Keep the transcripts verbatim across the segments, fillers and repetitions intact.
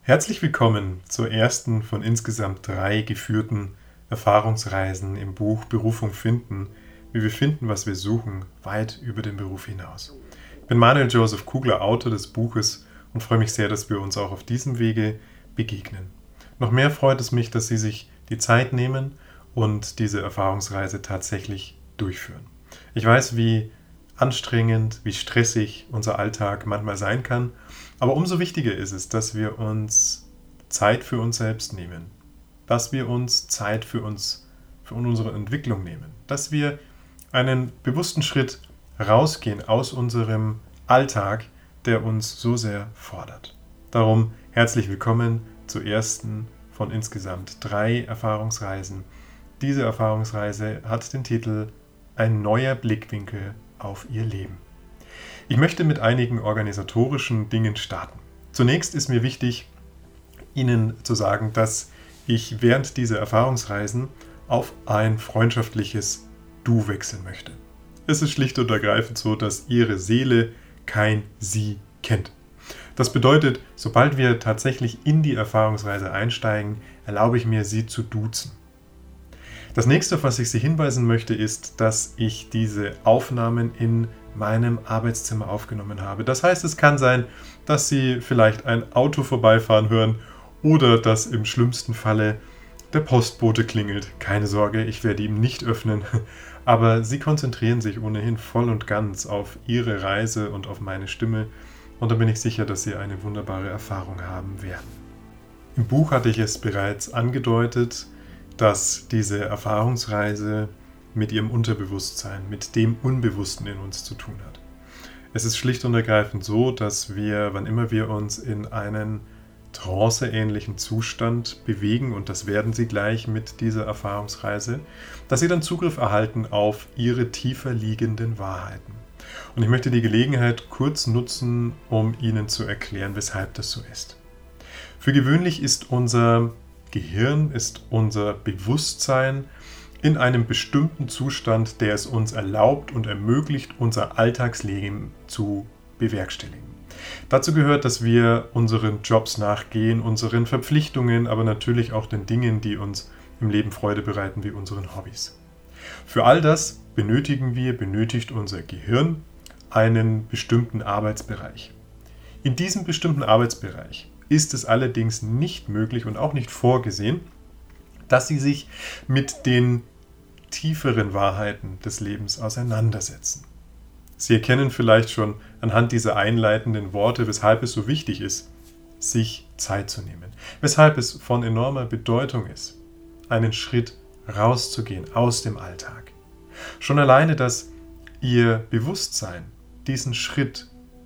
Herzlich willkommen zur ersten von insgesamt drei geführten Erfahrungsreisen im Buch Berufung finden, wie wir finden, was wir suchen, weit über den Beruf hinaus. Ich bin Manuel Joseph Kugler, Autor des Buches und freue mich sehr, dass wir uns auch auf diesem Wege begegnen. Noch mehr freut es mich, dass Sie sich die Zeit nehmen und diese Erfahrungsreise tatsächlich durchführen. Ich weiß, wie anstrengend, wie stressig unser Alltag manchmal sein kann, aber umso wichtiger ist es, dass wir uns Zeit für uns selbst nehmen, dass wir uns Zeit für uns, für unsere Entwicklung nehmen, dass wir einen bewussten Schritt rausgehen aus unserem Alltag, der uns so sehr fordert. Darum herzlich willkommen zur ersten von insgesamt drei Erfahrungsreisen. Diese Erfahrungsreise hat den Titel Ein neuer Blickwinkel auf Ihr Leben. Ich möchte mit einigen organisatorischen Dingen starten. Zunächst ist mir wichtig, Ihnen zu sagen, dass ich während dieser Erfahrungsreisen auf ein freundschaftliches Du wechseln möchte. Es ist schlicht und ergreifend so, dass Ihre Seele kein Sie kennt. Das bedeutet, sobald wir tatsächlich in die Erfahrungsreise einsteigen, erlaube ich mir, Sie zu duzen. Das nächste, auf was ich Sie hinweisen möchte, ist, dass ich diese Aufnahmen in meinem Arbeitszimmer aufgenommen habe. Das heißt, es kann sein, dass Sie vielleicht ein Auto vorbeifahren hören oder dass im schlimmsten Falle der Postbote klingelt. Keine Sorge, ich werde ihm nicht öffnen, aber Sie konzentrieren sich ohnehin voll und ganz auf Ihre Reise und auf meine Stimme und da bin ich sicher, dass Sie eine wunderbare Erfahrung haben werden. Im Buch hatte ich es bereits angedeutet, dass diese Erfahrungsreise mit ihrem Unterbewusstsein, mit dem Unbewussten in uns zu tun hat. Es ist schlicht und ergreifend so, dass wir, wann immer wir uns in einen tranceähnlichen Zustand bewegen, und das werden Sie gleich mit dieser Erfahrungsreise, dass Sie dann Zugriff erhalten auf Ihre tiefer liegenden Wahrheiten. Und ich möchte die Gelegenheit kurz nutzen, um Ihnen zu erklären, weshalb das so ist. Für gewöhnlich ist unser Gehirn, ist unser Bewusstsein in einem bestimmten Zustand, der es uns erlaubt und ermöglicht, unser Alltagsleben zu bewerkstelligen. Dazu gehört, dass wir unseren Jobs nachgehen, unseren Verpflichtungen, aber natürlich auch den Dingen, die uns im Leben Freude bereiten, wie unseren Hobbys. Für all das benötigen wir, benötigt unser Gehirn einen bestimmten Arbeitsbereich. In diesem bestimmten Arbeitsbereich ist es allerdings nicht möglich und auch nicht vorgesehen, dass Sie sich mit den tieferen Wahrheiten des Lebens auseinandersetzen. Sie erkennen vielleicht schon anhand dieser einleitenden Worte, weshalb es so wichtig ist, sich Zeit zu nehmen. Weshalb es von enormer Bedeutung ist, einen Schritt rauszugehen aus dem Alltag. Schon alleine, dass Ihr Bewusstsein diesen Schritt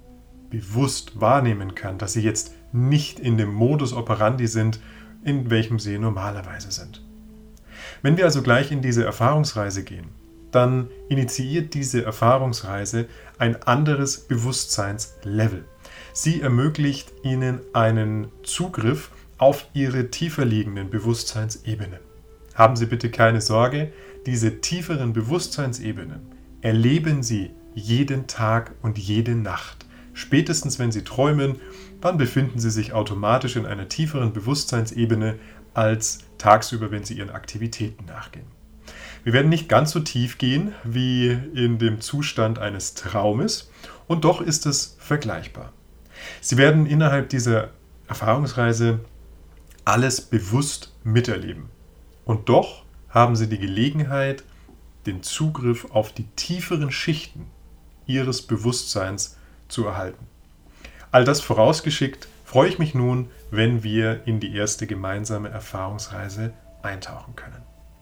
bewusst wahrnehmen kann, dass Sie jetzt nicht in dem Modus operandi sind, in welchem Sie normalerweise sind. Wenn wir also gleich in diese Erfahrungsreise gehen, dann initiiert diese Erfahrungsreise ein anderes Bewusstseinslevel. Sie ermöglicht Ihnen einen Zugriff auf Ihre tiefer liegenden Bewusstseinsebenen. Haben Sie bitte keine Sorge, diese tieferen Bewusstseinsebenen erleben Sie jeden Tag und jede Nacht. Spätestens wenn Sie träumen, dann befinden Sie sich automatisch in einer tieferen Bewusstseinsebene als tagsüber, wenn Sie Ihren Aktivitäten nachgehen. Wir werden nicht ganz so tief gehen wie in dem Zustand eines Traumes und doch ist es vergleichbar. Sie werden innerhalb dieser Erfahrungsreise alles bewusst miterleben und doch haben Sie die Gelegenheit, den Zugriff auf die tieferen Schichten Ihres Bewusstseins zu erhalten. All das vorausgeschickt, freue ich mich nun, wenn wir in die erste gemeinsame Erfahrungsreise eintauchen können.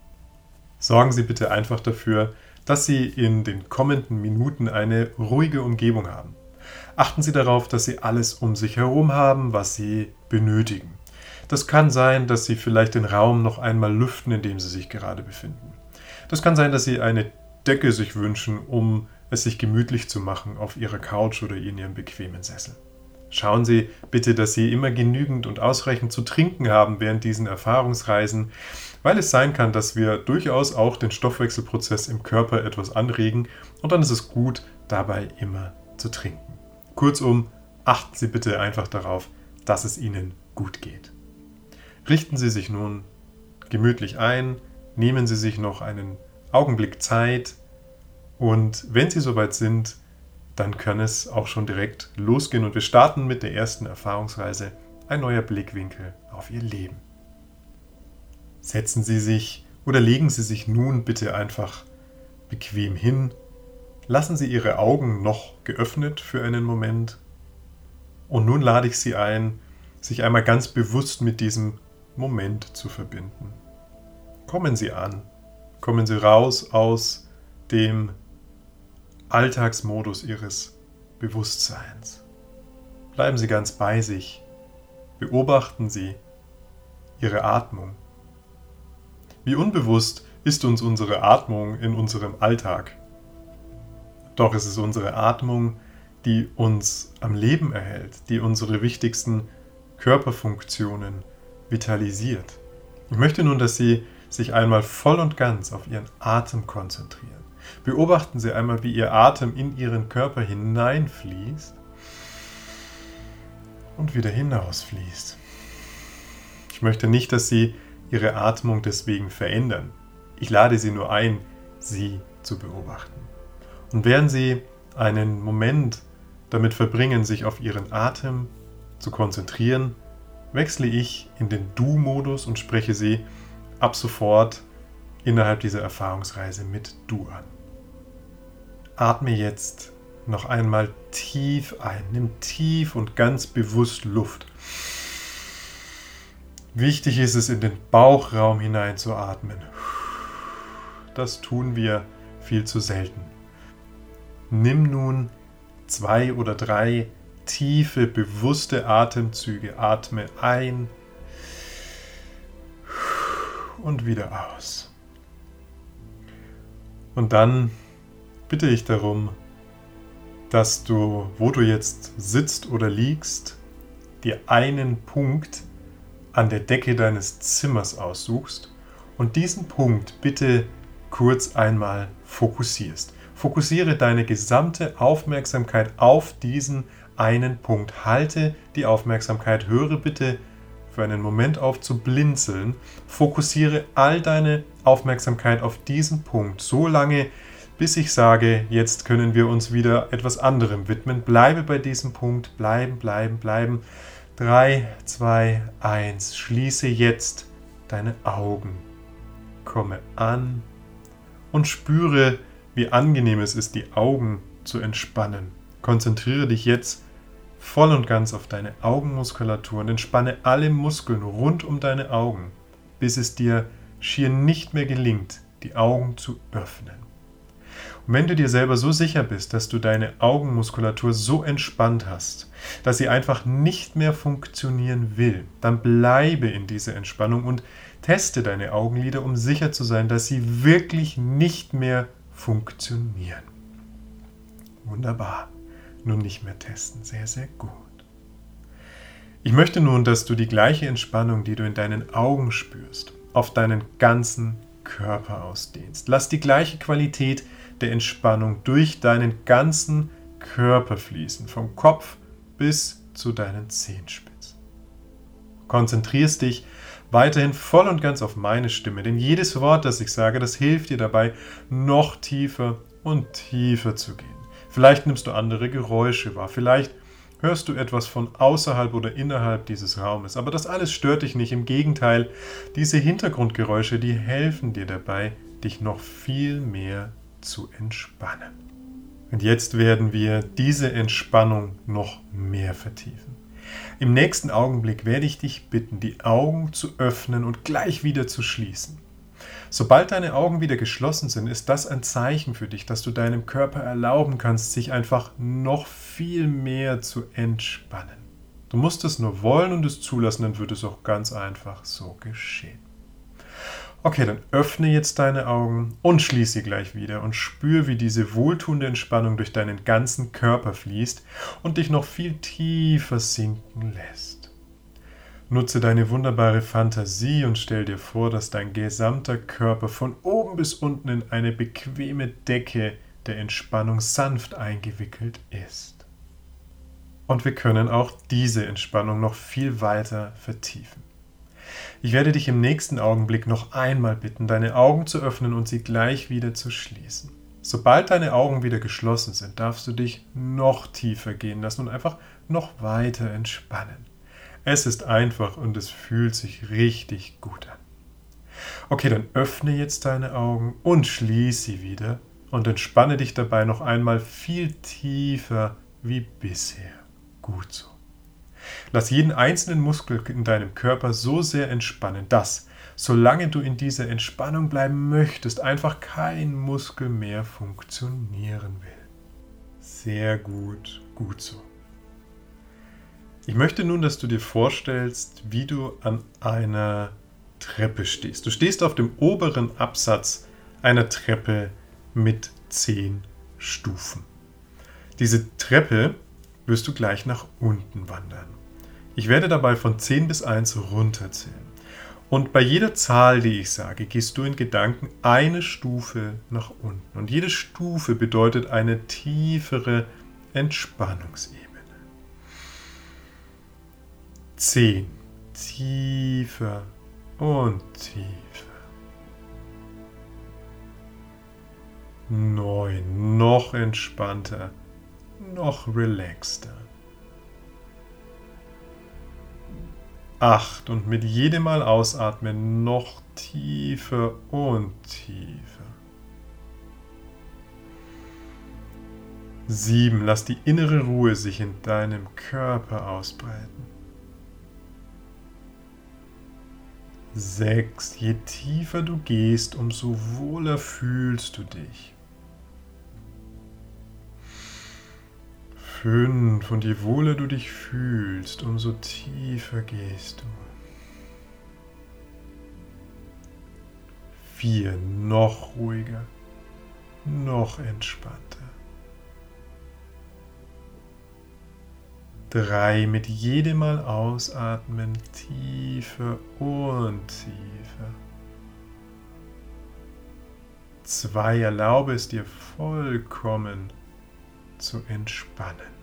Sorgen Sie bitte einfach dafür, dass Sie in den kommenden Minuten eine ruhige Umgebung haben. Achten Sie darauf, dass Sie alles um sich herum haben, was Sie benötigen. Das kann sein, dass Sie vielleicht den Raum noch einmal lüften, in dem Sie sich gerade befinden. Das kann sein, dass Sie eine Decke sich wünschen, um es sich gemütlich zu machen auf Ihrer Couch oder in Ihrem bequemen Sessel. Schauen Sie bitte, dass Sie immer genügend und ausreichend zu trinken haben während diesen Erfahrungsreisen, weil es sein kann, dass wir durchaus auch den Stoffwechselprozess im Körper etwas anregen und dann ist es gut, dabei immer zu trinken. Kurzum, achten Sie bitte einfach darauf, dass es Ihnen gut geht. Richten Sie sich nun gemütlich ein, nehmen Sie sich noch einen Augenblick Zeit und wenn Sie soweit sind, dann kann es auch schon direkt losgehen und wir starten mit der ersten Erfahrungsreise, ein neuer Blickwinkel auf Ihr Leben. Setzen Sie sich oder legen Sie sich nun bitte einfach bequem hin, lassen Sie Ihre Augen noch geöffnet für einen Moment und nun lade ich Sie ein, sich einmal ganz bewusst mit diesem Moment zu verbinden. Kommen Sie an, kommen Sie raus aus dem Alltagsmodus Ihres Bewusstseins. Bleiben Sie ganz bei sich, beobachten Sie Ihre Atmung. Wie unbewusst ist uns unsere Atmung in unserem Alltag? Doch es ist unsere Atmung, die uns am Leben erhält, die unsere wichtigsten Körperfunktionen vitalisiert. Ich möchte nun, dass Sie sich einmal voll und ganz auf Ihren Atem konzentrieren. Beobachten Sie einmal, wie Ihr Atem in Ihren Körper hineinfließt und wieder hinausfließt. Ich möchte nicht, dass Sie Ihre Atmung deswegen verändern. Ich lade Sie nur ein, sie zu beobachten. Und während Sie einen Moment damit verbringen, sich auf Ihren Atem zu konzentrieren, wechsle ich in den Du-Modus und spreche Sie ab sofort innerhalb dieser Erfahrungsreise mit Du an. Atme jetzt noch einmal tief ein, nimm tief und ganz bewusst Luft. Wichtig ist es, in den Bauchraum hineinzuatmen. Das tun wir viel zu selten. Nimm nun zwei oder drei tiefe, bewusste Atemzüge. Atme ein und wieder aus. Und dann bitte ich darum, dass du, wo du jetzt sitzt oder liegst, dir einen Punkt an der Decke deines Zimmers aussuchst und diesen Punkt bitte kurz einmal fokussierst. Fokussiere deine gesamte Aufmerksamkeit auf diesen einen Punkt. Halte die Aufmerksamkeit, höre bitte für einen Moment auf zu blinzeln. Fokussiere all deine Aufmerksamkeit auf diesen Punkt, so lange, bis ich sage, jetzt können wir uns wieder etwas anderem widmen. Bleibe bei diesem Punkt, bleiben, bleiben, bleiben. drei, zwei, eins. Schließe jetzt deine Augen. Komme an und spüre, wie angenehm es ist, die Augen zu entspannen. Konzentriere dich jetzt voll und ganz auf deine Augenmuskulatur und entspanne alle Muskeln rund um deine Augen, bis es dir schier nicht mehr gelingt, die Augen zu öffnen. Und wenn du dir selber so sicher bist, dass du deine Augenmuskulatur so entspannt hast, dass sie einfach nicht mehr funktionieren will, dann bleibe in dieser Entspannung und teste deine Augenlider, um sicher zu sein, dass sie wirklich nicht mehr funktionieren. Wunderbar. Nun nicht mehr testen. Sehr, sehr gut. Ich möchte nun, dass du die gleiche Entspannung, die du in deinen Augen spürst, auf deinen ganzen Körper ausdehnst. Lass die gleiche Qualität der Entspannung durch deinen ganzen Körper fließen, vom Kopf bis zu deinen Zehenspitzen. Konzentrierst dich weiterhin voll und ganz auf meine Stimme, denn jedes Wort, das ich sage, das hilft dir dabei, noch tiefer und tiefer zu gehen. Vielleicht nimmst du andere Geräusche wahr, vielleicht hörst du etwas von außerhalb oder innerhalb dieses Raumes, aber das alles stört dich nicht, im Gegenteil, diese Hintergrundgeräusche, die helfen dir dabei, dich noch viel mehr zu entspannen. Und jetzt werden wir diese Entspannung noch mehr vertiefen. Im nächsten Augenblick werde ich dich bitten, die Augen zu öffnen und gleich wieder zu schließen. Sobald deine Augen wieder geschlossen sind, ist das ein Zeichen für dich, dass du deinem Körper erlauben kannst, sich einfach noch viel mehr zu entspannen. Du musst es nur wollen und es zulassen, dann wird es auch ganz einfach so geschehen. Okay, dann öffne jetzt deine Augen und schließe sie gleich wieder und spür, wie diese wohltuende Entspannung durch deinen ganzen Körper fließt und dich noch viel tiefer sinken lässt. Nutze deine wunderbare Fantasie und stell dir vor, dass dein gesamter Körper von oben bis unten in eine bequeme Decke der Entspannung sanft eingewickelt ist. Und wir können auch diese Entspannung noch viel weiter vertiefen. Ich werde dich im nächsten Augenblick noch einmal bitten, deine Augen zu öffnen und sie gleich wieder zu schließen. Sobald deine Augen wieder geschlossen sind, darfst du dich noch tiefer gehen lassen und einfach noch weiter entspannen. Es ist einfach und es fühlt sich richtig gut an. Okay, dann öffne jetzt deine Augen und schließe sie wieder und entspanne dich dabei noch einmal viel tiefer wie bisher. Gut so. Lass jeden einzelnen Muskel in deinem Körper so sehr entspannen, dass, solange du in dieser Entspannung bleiben möchtest, einfach kein Muskel mehr funktionieren will. Sehr gut, gut so. Ich möchte nun, dass du dir vorstellst, wie du an einer Treppe stehst. Du stehst auf dem oberen Absatz einer Treppe mit zehn Stufen. Diese Treppe wirst du gleich nach unten wandern. Ich werde dabei von zehn bis eins runterzählen. Und bei jeder Zahl, die ich sage, gehst du in Gedanken eine Stufe nach unten. Und jede Stufe bedeutet eine tiefere Entspannungsebene. zehn. Tiefer und tiefer. neun. Noch entspannter, noch relaxter. acht. Und mit jedem Mal ausatmen noch tiefer und tiefer. sieben. Lass die innere Ruhe sich in deinem Körper ausbreiten. sechs. Je tiefer du gehst, umso wohler fühlst du dich. fünf. Und je wohler du dich fühlst, umso tiefer gehst du. vier. Noch ruhiger, noch entspannter. drei. Mit jedem Mal ausatmen tiefer und tiefer. zwei. Erlaube es dir vollkommen zu entspannen.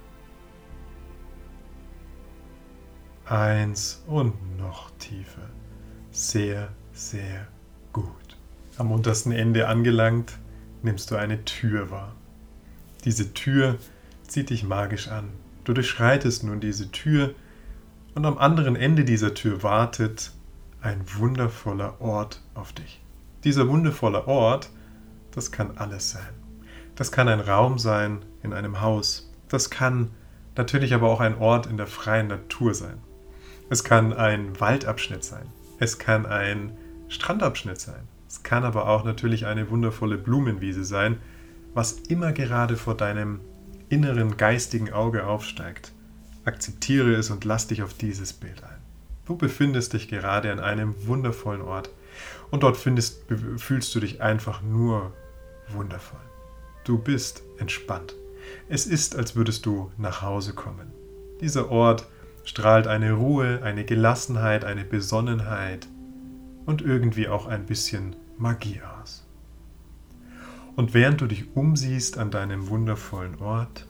eins. Und noch tiefer. Sehr, sehr gut. Am untersten Ende angelangt, nimmst du eine Tür wahr. Diese Tür zieht dich magisch an. Du durchschreitest nun diese Tür und am anderen Ende dieser Tür wartet ein wundervoller Ort auf dich. Dieser wundervolle Ort, das kann alles sein. Das kann ein Raum sein in einem Haus. Das kann natürlich aber auch ein Ort in der freien Natur sein. Es kann ein Waldabschnitt sein. Es kann ein Strandabschnitt sein. Es kann aber auch natürlich eine wundervolle Blumenwiese sein, was immer gerade vor deinem inneren geistigen Auge aufsteigt. Akzeptiere es und lass dich auf dieses Bild ein. Du befindest dich gerade an einem wundervollen Ort und dort findest, fühlst du dich einfach nur wundervoll. Du bist entspannt. Es ist, als würdest du nach Hause kommen. Dieser Ort strahlt eine Ruhe, eine Gelassenheit, eine Besonnenheit und irgendwie auch ein bisschen Magie aus. Und während du dich umsiehst an deinem wundervollen Ort,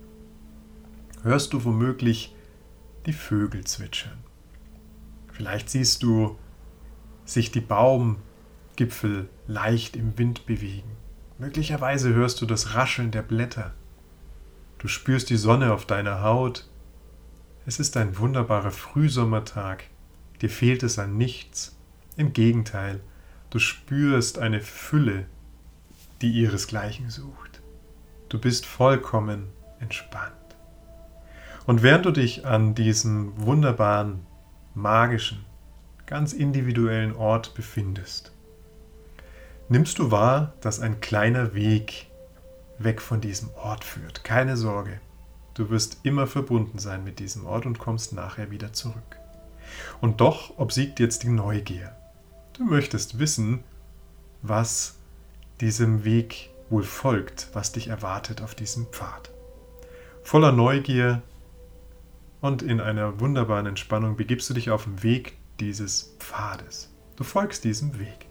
hörst du womöglich die Vögel zwitschern. Vielleicht siehst du sich die Baumgipfel leicht im Wind bewegen. Möglicherweise hörst du das Rascheln der Blätter. Du spürst die Sonne auf deiner Haut. Es ist ein wunderbarer Frühsommertag. Dir fehlt es an nichts. Im Gegenteil, du spürst eine Fülle, die ihresgleichen sucht. Du bist vollkommen entspannt. Und während du dich an diesem wunderbaren, magischen, ganz individuellen Ort befindest, nimmst du wahr, dass ein kleiner Weg weg von diesem Ort führt. Keine Sorge, du wirst immer verbunden sein mit diesem Ort und kommst nachher wieder zurück. Und doch obsiegt jetzt die Neugier. Du möchtest wissen, was diesem Weg wohl folgt, was dich erwartet auf diesem Pfad. Voller Neugier und in einer wunderbaren Entspannung begibst du dich auf den Weg dieses Pfades. Du folgst diesem Weg.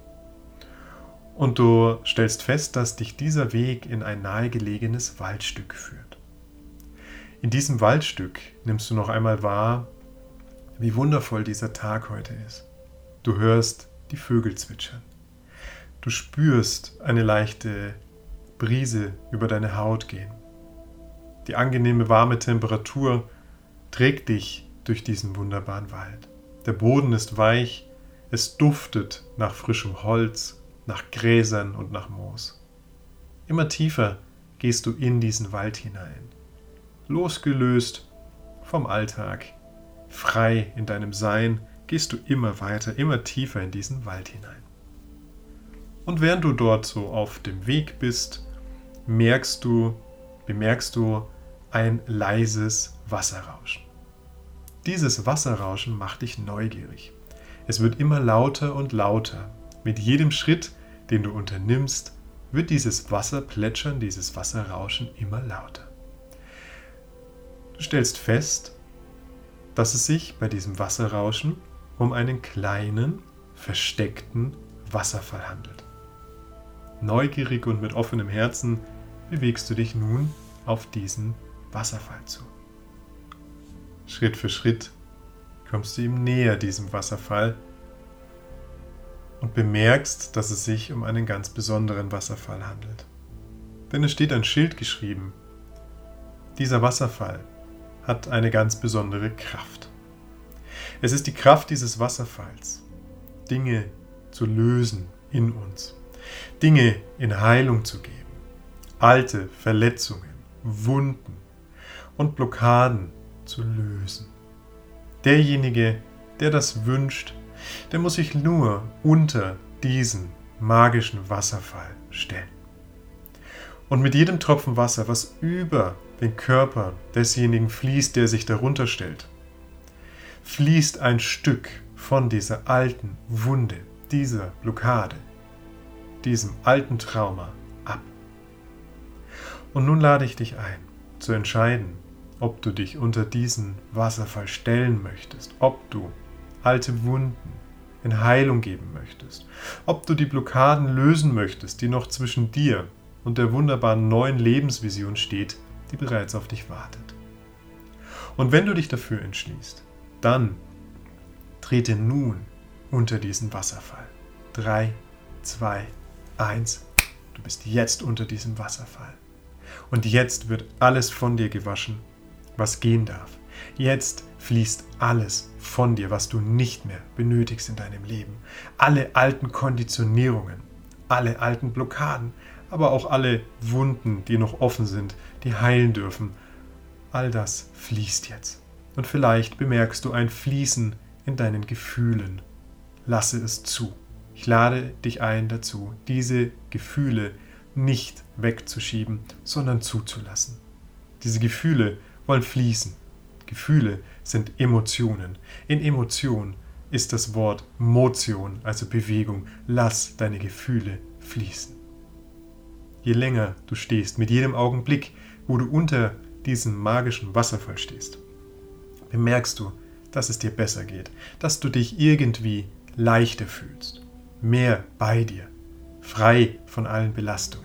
Und du stellst fest, dass dich dieser Weg in ein nahegelegenes Waldstück führt. In diesem Waldstück nimmst du noch einmal wahr, wie wundervoll dieser Tag heute ist. Du hörst die Vögel zwitschern. Du spürst eine leichte Brise über deine Haut gehen. Die angenehme warme Temperatur trägt dich durch diesen wunderbaren Wald. Der Boden ist weich, es duftet nach frischem Holz, nach Gräsern und nach Moos. Immer tiefer gehst du in diesen Wald hinein. Losgelöst vom Alltag, frei in deinem Sein, gehst du immer weiter, immer tiefer in diesen Wald hinein. Und während du dort so auf dem Weg bist, merkst du, bemerkst du ein leises Wasserrauschen. Dieses Wasserrauschen macht dich neugierig. Es wird immer lauter und lauter. Mit jedem Schritt, den du unternimmst, wird dieses Wasserplätschern, dieses Wasserrauschen immer lauter. Du stellst fest, dass es sich bei diesem Wasserrauschen um einen kleinen, versteckten Wasserfall handelt. Neugierig und mit offenem Herzen bewegst du dich nun auf diesen Wasserfall zu. Schritt für Schritt kommst du ihm näher, diesem Wasserfall, und bemerkst, dass es sich um einen ganz besonderen Wasserfall handelt. Denn es steht ein Schild geschrieben: Dieser Wasserfall hat eine ganz besondere Kraft. Es ist die Kraft dieses Wasserfalls, Dinge zu lösen in uns, Dinge in Heilung zu geben, alte Verletzungen, Wunden und Blockaden zu lösen. Derjenige, der das wünscht, der muss sich nur unter diesen magischen Wasserfall stellen. Und mit jedem Tropfen Wasser, was über den Körper desjenigen fließt, der sich darunter stellt, fließt ein Stück von dieser alten Wunde, dieser Blockade, diesem alten Trauma ab. Und nun lade ich dich ein, zu entscheiden, ob du dich unter diesen Wasserfall stellen möchtest, ob du alte Wunden in Heilung geben möchtest, ob du die Blockaden lösen möchtest, die noch zwischen dir und der wunderbaren neuen Lebensvision steht, die bereits auf dich wartet. Und wenn du dich dafür entschließt, dann trete nun unter diesen Wasserfall. Drei, zwei, eins. Du bist jetzt unter diesem Wasserfall. Und jetzt wird alles von dir gewaschen, was gehen darf. Jetzt fließt alles von dir, was du nicht mehr benötigst in deinem Leben. Alle alten Konditionierungen, alle alten Blockaden, aber auch alle Wunden, die noch offen sind, die heilen dürfen. All das fließt jetzt. Und vielleicht bemerkst du ein Fließen in deinen Gefühlen. Lasse es zu. Ich lade dich ein dazu, diese Gefühle nicht wegzuschieben, sondern zuzulassen. Diese Gefühle wollen fließen. Gefühle sind Emotionen. In Emotion ist das Wort Motion, also Bewegung. Lass deine Gefühle fließen. Je länger du stehst, mit jedem Augenblick, wo du unter diesem magischen Wasserfall stehst, bemerkst du, dass es dir besser geht, dass du dich irgendwie leichter fühlst, mehr bei dir, frei von allen Belastungen.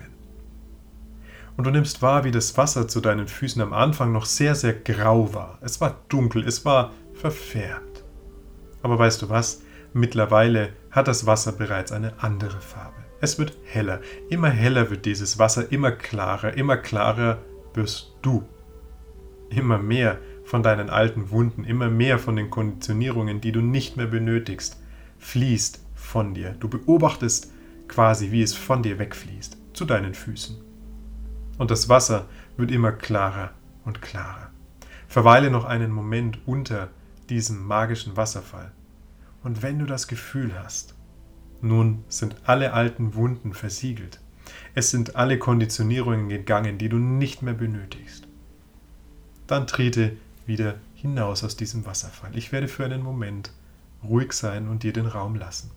Und du nimmst wahr, wie das Wasser zu deinen Füßen am Anfang noch sehr, sehr grau war. Es war dunkel, es war verfärbt. Aber weißt du was? Mittlerweile hat das Wasser bereits eine andere Farbe. Es wird heller. Immer heller wird dieses Wasser, immer klarer, immer klarer wirst du. Immer mehr von deinen alten Wunden, immer mehr von den Konditionierungen, die du nicht mehr benötigst, fließt von dir. Du beobachtest quasi, wie es von dir wegfließt, zu deinen Füßen. Und das Wasser wird immer klarer und klarer. Verweile noch einen Moment unter diesem magischen Wasserfall. Und wenn du das Gefühl hast, nun sind alle alten Wunden versiegelt, es sind alle Konditionierungen gegangen, die du nicht mehr benötigst, dann trete wieder hinaus aus diesem Wasserfall. Ich werde für einen Moment ruhig sein und dir den Raum lassen.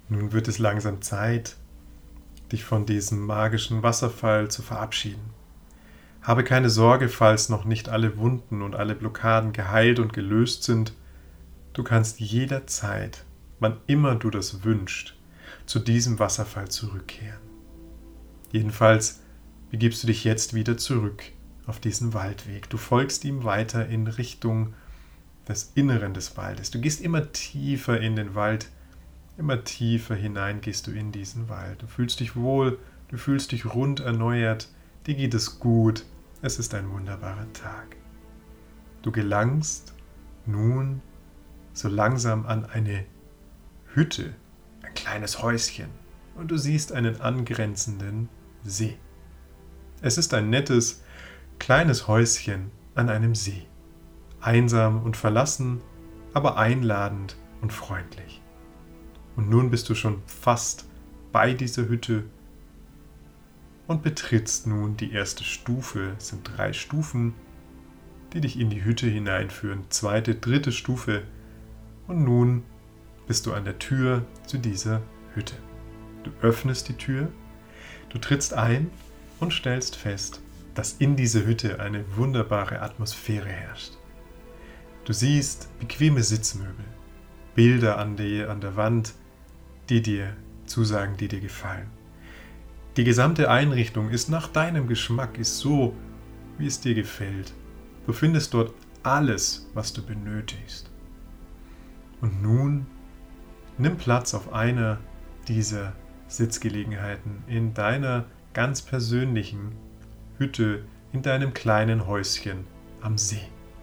Nun wird es langsam Zeit, dich von diesem magischen Wasserfall zu verabschieden. Habe keine Sorge, falls noch nicht alle Wunden und alle Blockaden geheilt und gelöst sind. Du kannst jederzeit, wann immer du das wünschst, zu diesem Wasserfall zurückkehren. Jedenfalls begibst du dich jetzt wieder zurück auf diesen Waldweg. Du folgst ihm weiter in Richtung des Inneren des Waldes. Du gehst immer tiefer in den Wald, immer tiefer hinein gehst du in diesen Wald. Du fühlst dich wohl, du fühlst dich rund erneuert, dir geht es gut, es ist ein wunderbarer Tag. Du gelangst nun so langsam an eine Hütte, ein kleines Häuschen, und du siehst einen angrenzenden See. Es ist ein nettes, kleines Häuschen an einem See. Einsam und verlassen, aber einladend und freundlich. Und nun bist du schon fast bei dieser Hütte und betrittst nun die erste Stufe. Es sind drei Stufen, die dich in die Hütte hineinführen. Zweite, dritte Stufe. Und nun bist du an der Tür zu dieser Hütte. Du öffnest die Tür, du trittst ein und stellst fest, dass in dieser Hütte eine wunderbare Atmosphäre herrscht. Du siehst bequeme Sitzmöbel, Bilder an, die, an der Wand, die dir zusagen, die dir gefallen. Die gesamte Einrichtung ist nach deinem Geschmack, ist so, wie es dir gefällt. Du findest dort alles, was du benötigst. Und nun nimm Platz auf einer dieser Sitzgelegenheiten in deiner ganz persönlichen Hütte, in deinem kleinen Häuschen am See.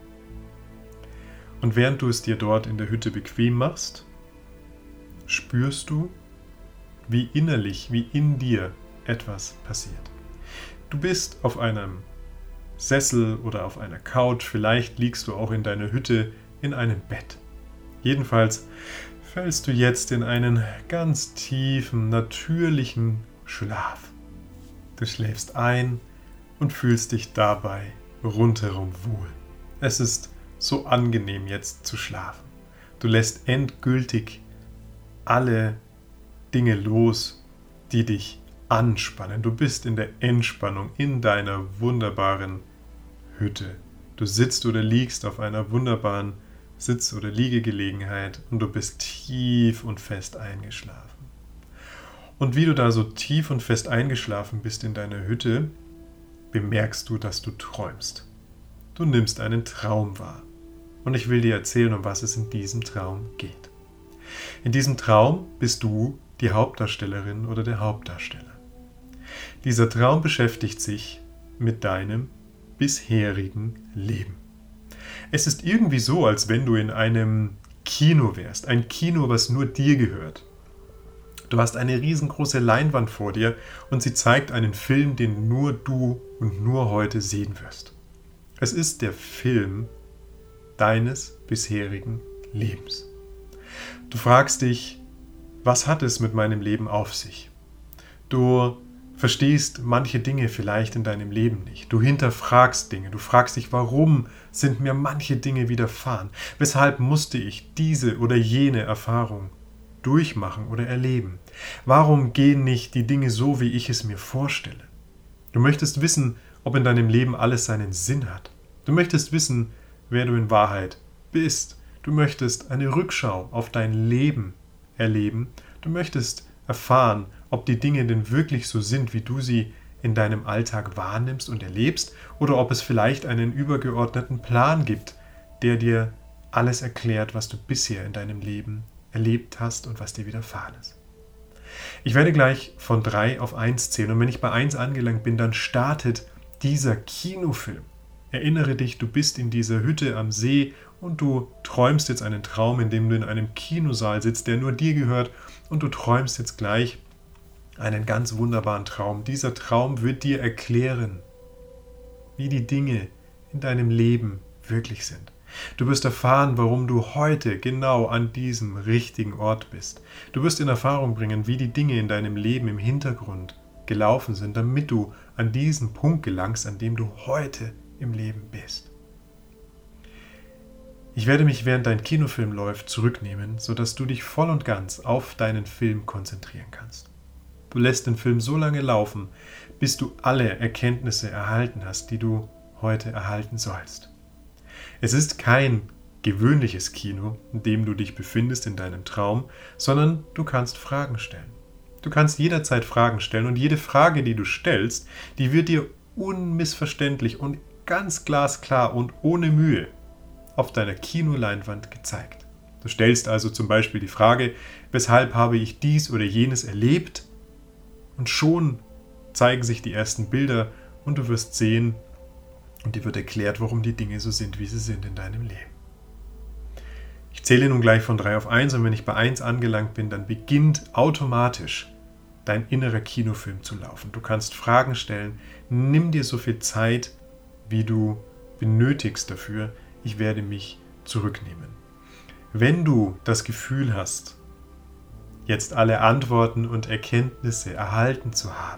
Und während du es dir dort in der Hütte bequem machst, spürst du, wie innerlich, wie in dir etwas passiert. Du bist auf einem Sessel oder auf einer Couch, vielleicht liegst du auch in deiner Hütte in einem Bett. Jedenfalls fällst du jetzt in einen ganz tiefen, natürlichen Schlaf. Du schläfst ein und fühlst dich dabei rundherum wohl. Es ist so angenehm jetzt zu schlafen. Du lässt endgültig alle Dinge los, die dich anspannen. Du bist in der Entspannung in deiner wunderbaren Hütte. Du sitzt oder liegst auf einer wunderbaren Sitz- oder Liegegelegenheit und du bist tief und fest eingeschlafen. Und wie du da so tief und fest eingeschlafen bist in deiner Hütte, bemerkst du, dass du träumst. Du nimmst einen Traum wahr. Und ich will dir erzählen, um was es in diesem Traum geht. In diesem Traum bist du die Hauptdarstellerin oder der Hauptdarsteller. Dieser Traum beschäftigt sich mit deinem bisherigen Leben. Es ist irgendwie so, als wenn du in einem Kino wärst. Ein Kino, was nur dir gehört. Du hast eine riesengroße Leinwand vor dir und sie zeigt einen Film, den nur du und nur heute sehen wirst. Es ist der Film deines bisherigen Lebens. Du fragst dich, was hat es mit meinem Leben auf sich? Du verstehst manche Dinge vielleicht in deinem Leben nicht. Du hinterfragst Dinge. Du fragst dich, warum sind mir manche Dinge widerfahren? Weshalb musste ich diese oder jene Erfahrung durchmachen oder erleben? Warum gehen nicht die Dinge so, wie ich es mir vorstelle? Du möchtest wissen, ob in deinem Leben alles seinen Sinn hat. Du möchtest wissen, wer du in Wahrheit bist. Du möchtest eine Rückschau auf dein Leben erleben. Du möchtest erfahren, ob die Dinge denn wirklich so sind, wie du sie in deinem Alltag wahrnimmst und erlebst, oder ob es vielleicht einen übergeordneten Plan gibt, der dir alles erklärt, was du bisher in deinem Leben erlebt hast und was dir widerfahren ist. Ich werde gleich von drei auf eins zählen und wenn ich bei eins angelangt bin, dann startet dieser Kinofilm. Erinnere dich, du bist in dieser Hütte am See und du träumst jetzt einen Traum, in dem du in einem Kinosaal sitzt, der nur dir gehört, und du träumst jetzt gleich einen ganz wunderbaren Traum. Dieser Traum wird dir erklären, wie die Dinge in deinem Leben wirklich sind. Du wirst erfahren, warum du heute genau an diesem richtigen Ort bist. Du wirst in Erfahrung bringen, wie die Dinge in deinem Leben im Hintergrund gelaufen sind, damit du an diesen Punkt gelangst, an dem du heute im Leben bist. Ich werde mich, während dein Kinofilm läuft, zurücknehmen, sodass du dich voll und ganz auf deinen Film konzentrieren kannst. Du lässt den Film so lange laufen, bis du alle Erkenntnisse erhalten hast, die du heute erhalten sollst. Es ist kein gewöhnliches Kino, in dem du dich befindest in deinem Traum, sondern du kannst Fragen stellen. Du kannst jederzeit Fragen stellen und jede Frage, die du stellst, die wird dir unmissverständlich und ganz glasklar und ohne Mühe auf deiner Kinoleinwand gezeigt. Du stellst also zum Beispiel die Frage, weshalb habe ich dies oder jenes erlebt? Und schon zeigen sich die ersten Bilder und du wirst sehen und dir wird erklärt, warum die Dinge so sind, wie sie sind in deinem Leben. Ich zähle nun gleich von drei auf eins und wenn ich bei eins angelangt bin, dann beginnt automatisch dein innerer Kinofilm zu laufen. Du kannst Fragen stellen, nimm dir so viel Zeit, wie du benötigst dafür. Ich werde mich zurücknehmen. Wenn du das Gefühl hast, jetzt alle Antworten und Erkenntnisse erhalten zu haben,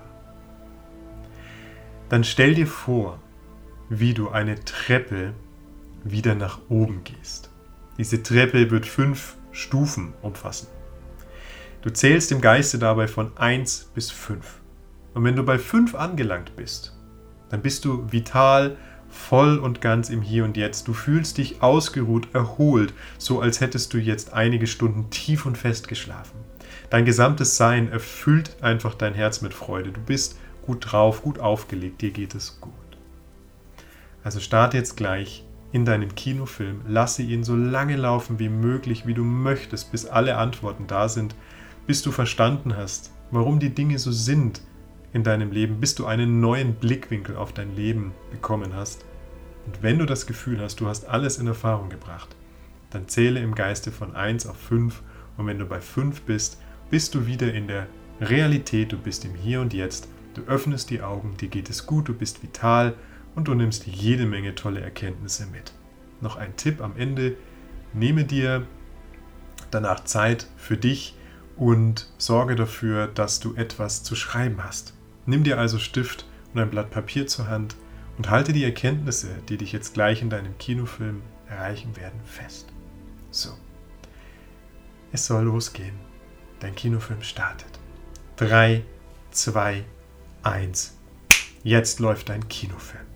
dann stell dir vor, wie du eine Treppe wieder nach oben gehst. Diese Treppe wird fünf Stufen umfassen. Du zählst im Geiste dabei von eins bis fünf. Und wenn du bei fünf angelangt bist, dann bist du vital, voll und ganz im Hier und Jetzt. Du fühlst dich ausgeruht, erholt, so als hättest du jetzt einige Stunden tief und fest geschlafen. Dein gesamtes Sein erfüllt einfach dein Herz mit Freude. Du bist gut drauf, gut aufgelegt, dir geht es gut. Also starte jetzt gleich in deinen Kinofilm, lasse ihn so lange laufen wie möglich, wie du möchtest, bis alle Antworten da sind, bis du verstanden hast, warum die Dinge so sind in deinem Leben, bis du einen neuen Blickwinkel auf dein Leben bekommen hast. Und wenn du das Gefühl hast, du hast alles in Erfahrung gebracht, dann zähle im Geiste von eins auf fünf und wenn du bei fünf bist, bist du wieder in der Realität, du bist im Hier und Jetzt, du öffnest die Augen, dir geht es gut, du bist vital und du nimmst jede Menge tolle Erkenntnisse mit. Noch ein Tipp am Ende, nehme dir danach Zeit für dich und sorge dafür, dass du etwas zu schreiben hast. Nimm dir also Stift und ein Blatt Papier zur Hand und halte die Erkenntnisse, die dich jetzt gleich in deinem Kinofilm erreichen werden, fest. So, es soll losgehen. Dein Kinofilm startet. drei, zwei, eins. Jetzt läuft dein Kinofilm.